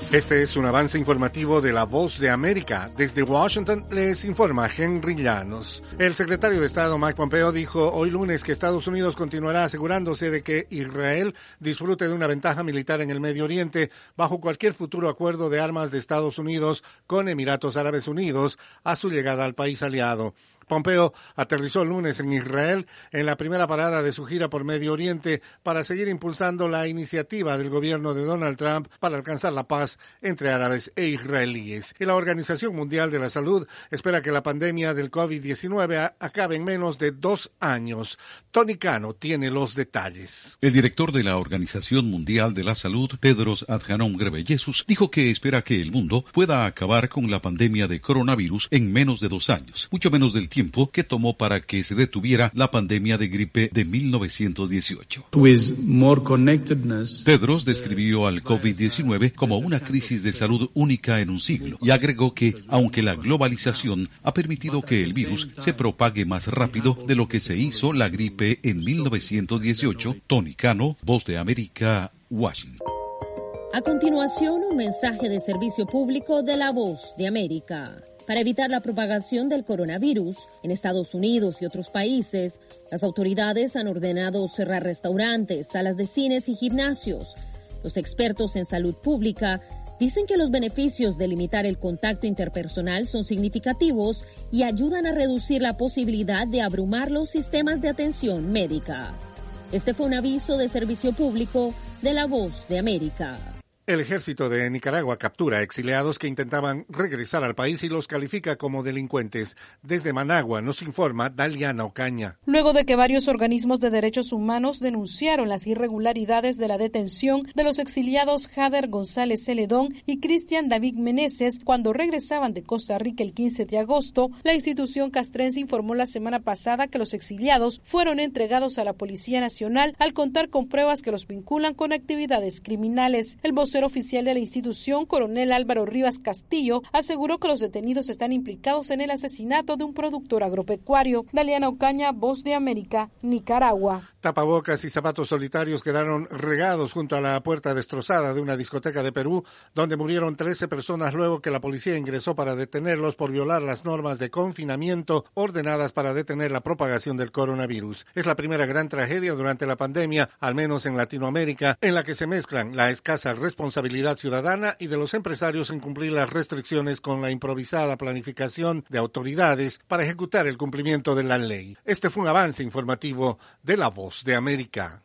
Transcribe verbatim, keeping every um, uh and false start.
Este es un avance informativo de La Voz de América. Desde Washington les informa Henry Llanos. El secretario de Estado Mike Pompeo dijo hoy lunes que Estados Unidos continuará asegurándose de que Israel disfrute de una ventaja militar en el Medio Oriente bajo cualquier futuro acuerdo de armas de Estados Unidos con Emiratos Árabes Unidos a su llegada al país aliado. Pompeo aterrizó el lunes en Israel en la primera parada de su gira por Medio Oriente para seguir impulsando la iniciativa del gobierno de Donald Trump para alcanzar la paz entre árabes e israelíes. Y la Organización Mundial de la Salud espera que la pandemia del COVID diecinueve acabe en menos de dos años. Tony Cano tiene los detalles. El director de la Organización Mundial de la Salud, Tedros Adhanom Ghebreyesus, dijo que espera que el mundo pueda acabar con la pandemia de coronavirus en menos de dos años, mucho menos del tiempo que tomó para que se detuviera la pandemia de gripe de mil novecientos dieciocho. Tedros describió al COVID diecinueve como una crisis de salud única en un siglo y agregó que, aunque la globalización ha permitido que el virus se propague más rápido de lo que se hizo la gripe en mil novecientos dieciocho, Tony Cano, Voz de América, Washington. A continuación, un mensaje de servicio público de La Voz de América. Para evitar la propagación del coronavirus en Estados Unidos y otros países, las autoridades han ordenado cerrar restaurantes, salas de cines y gimnasios. Los expertos en salud pública dicen que los beneficios de limitar el contacto interpersonal son significativos y ayudan a reducir la posibilidad de abrumar los sistemas de atención médica. Este fue un aviso de servicio público de La Voz de América. El ejército de Nicaragua captura exiliados que intentaban regresar al país y los califica como delincuentes. Desde Managua nos informa Daliana Ocaña. Luego de que varios organismos de derechos humanos denunciaron las irregularidades de la detención de los exiliados Jader González Celedón y Cristian David Meneses cuando regresaban de Costa Rica el quince de agosto, la institución castrense informó la semana pasada que los exiliados fueron entregados a la Policía Nacional al contar con pruebas que los vinculan con actividades criminales. El vocero oficial de la institución, coronel Álvaro Rivas Castillo, aseguró que los detenidos están implicados en el asesinato de un productor agropecuario. Daliana Ocaña, Voz de América, Nicaragua. Tapabocas y zapatos solitarios quedaron regados junto a la puerta destrozada de una discoteca de Perú, donde murieron trece personas luego que la policía ingresó para detenerlos por violar las normas de confinamiento ordenadas para detener la propagación del coronavirus. Es la primera gran tragedia durante la pandemia, al menos en Latinoamérica, en la que se mezclan la escasa responsabilidad ciudadana y de los empresarios en cumplir las restricciones con la improvisada planificación de autoridades para ejecutar el cumplimiento de la ley. Este fue un avance informativo de La Voz de América.